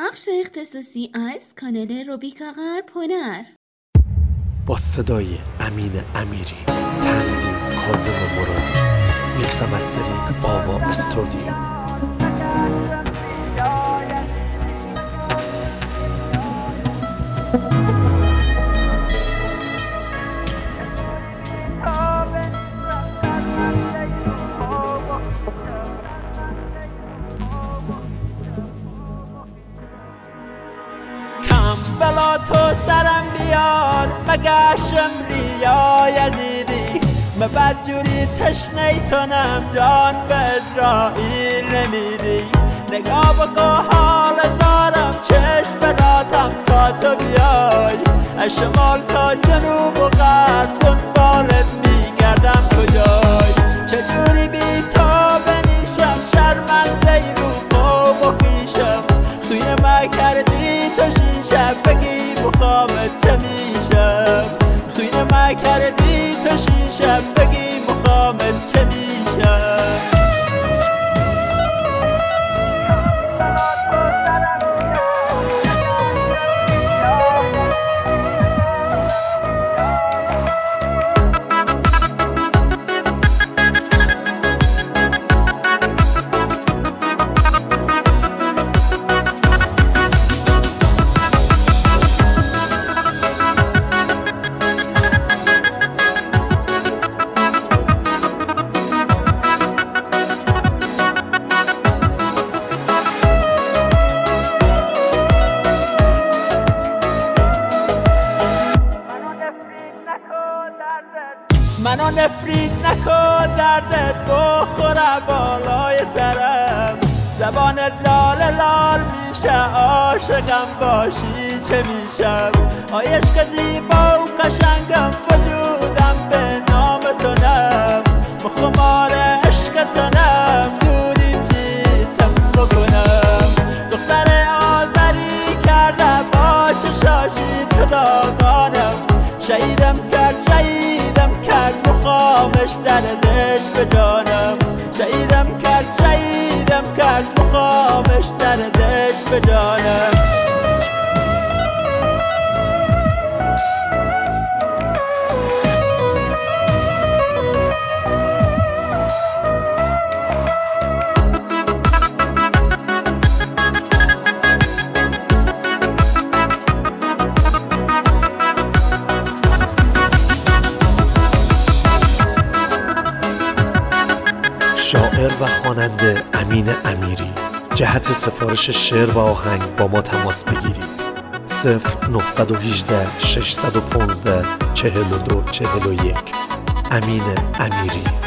بخش اختصاصی از کانال روبیکا غرب هنر با صدای امین امیری، تنظیم کاظم مرادی، میکس و مسترینگ آوا استودیو. بلا تو سرم بیار مگه شمری یا یزیدی مبدجوری تشنه تنم جان به اسرائیل نمیدی نگاه بگاه حال زارم چشم براتم تا تو بیای از شمال تا جنوب و غرب دنبالت میگردم کجای چجوری بی تو بنیشم شرمنده رو قوم و خیشم خوینه ما کردی تو شیشم بگی مخامت چه میشم خوینه ما کردی تو شیشم بگی مخامت چه میشم منو نفرین نکن دردت بخوره بالای سرم زبانت لال لال میشه عاشقم باشی چه میشم آی عشق زیبا و قشنگم وجودم به نام تو نم مخمار عشق تو نم دودی چی تم بکنم دختر آذری کرده با چشاشی تو داغانم شهیدم کرد مخامش دردش به جانم شهیدم کرد مخامش دردش به جانم شاعر و خواننده امین امیری. جهت سفارش شعر و آهنگ با ما تماس بگیرید 0918 615 4241. امین امیری.